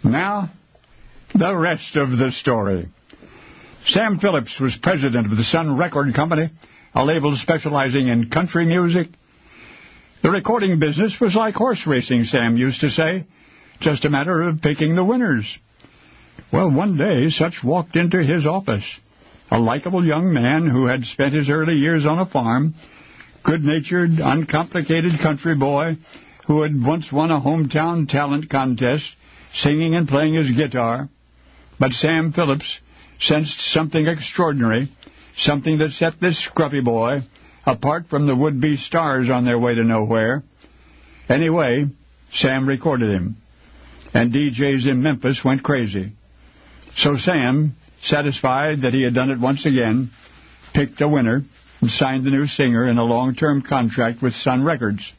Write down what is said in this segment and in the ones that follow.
Now, the rest of the story. Sam Phillips was president of the Sun Record Company, a label specializing in country music. The recording business was like horse racing, Sam used to say, just a matter of picking the winners. Well, one day, Such walked into his office, a likable young man who had spent his early years on a farm, good-natured, uncomplicated country boy who had once won a hometown talent contest, singing and playing his guitar. But Sam Phillips sensed something extraordinary, something that set this scruffy boy apart from the would-be stars on their way to nowhere. Anyway, Sam recorded him, and DJs in Memphis went crazy. So Sam, satisfied that he had done it once again, picked a winner and signed the new singer in a long-term contract with Sun Records.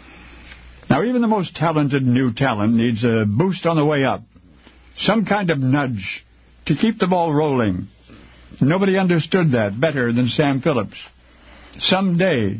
Now, even the most talented new talent needs a boost on the way up, some kind of nudge to keep the ball rolling. Nobody understood that better than Sam Phillips. Someday,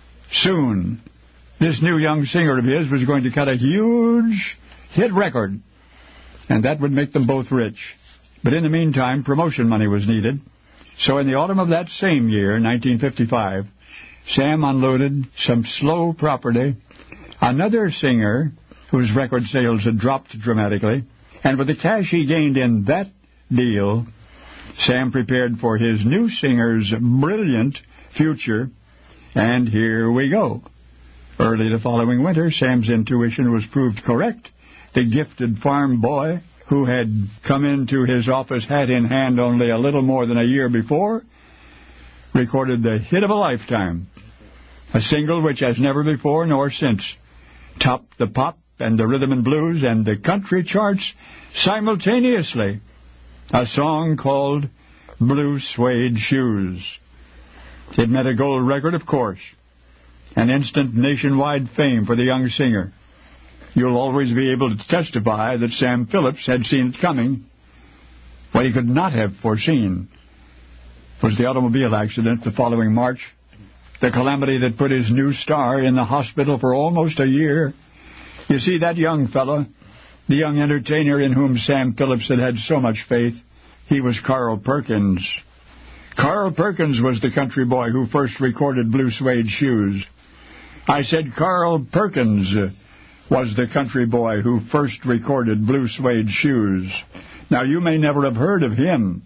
soon, this new young singer of his was going to cut a huge hit record, and that would make them both rich. But in the meantime, promotion money was needed. So in the autumn of that same year, 1955, Sam unloaded some slow property, another singer whose record sales had dropped dramatically, and with the cash he gained in that deal, Sam prepared for his new singer's brilliant future, and here we go. Early the following winter, Sam's intuition was proved correct. The gifted farm boy, who had come into his office hat in hand only a little more than a year before, recorded the hit of a lifetime, a single which has never before nor since topped the pop and the rhythm and blues and the country charts simultaneously, a song called Blue Suede Shoes. It meant a gold record, of course, an instant nationwide fame for the young singer. You'll always be able to testify that Sam Phillips had seen it coming. What he could not have foreseen was the automobile accident the following March, the calamity that put his new star in the hospital for almost a year. You see, that young fella, the young entertainer in whom Sam Phillips had had so much faith, he was Carl Perkins. Carl Perkins was the country boy who first recorded Blue Suede Shoes. I said Carl Perkins was the country boy who first recorded Blue Suede Shoes. Now, you may never have heard of him,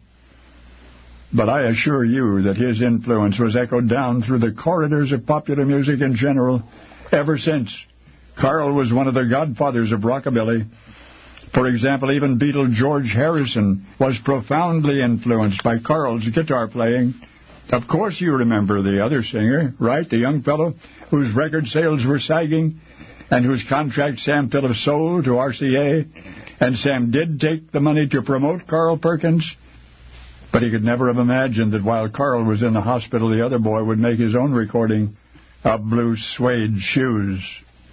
but I assure you that his influence was echoed down through the corridors of popular music in general ever since. Carl was one of the godfathers of rockabilly. For example, even Beatle George Harrison was profoundly influenced by Carl's guitar playing. Of course you remember the other singer, right? The young fellow whose record sales were sagging and whose contract Sam Phillips sold to RCA. And Sam did take the money to promote Carl Perkins, but he could never have imagined that while Carl was in the hospital, the other boy would make his own recording of Blue Suede Shoes.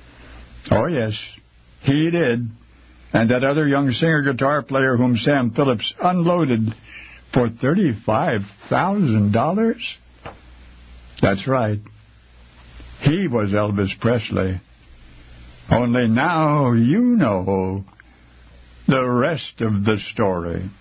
Oh, yes, he did. And that other young singer-guitar player whom Sam Phillips unloaded for $35,000? That's right. He was Elvis Presley. Only now you know the rest of the story.